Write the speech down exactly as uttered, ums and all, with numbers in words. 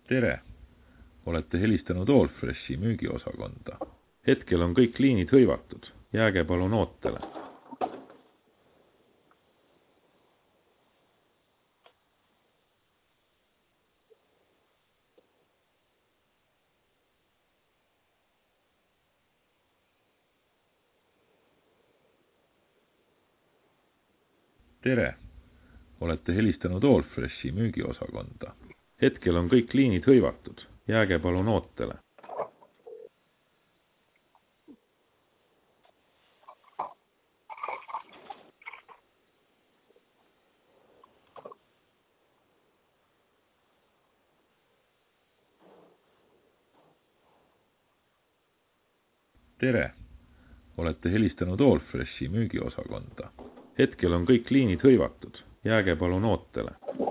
Tere! Olete helistanud Allfreshi müügiosakonda. Hetkel on kõik liinid hõivatud. Jääge palun ootele. Tere! Olete helistanud Allfreshi müügiosakonda. Hetkel on kõik liinid hõivatud. Jääge palun ootele. Tere! Olete helistanud Allfreshi müügiosakonda. Hetkel on kõik liinid hõivatud. Jääge palun ootele.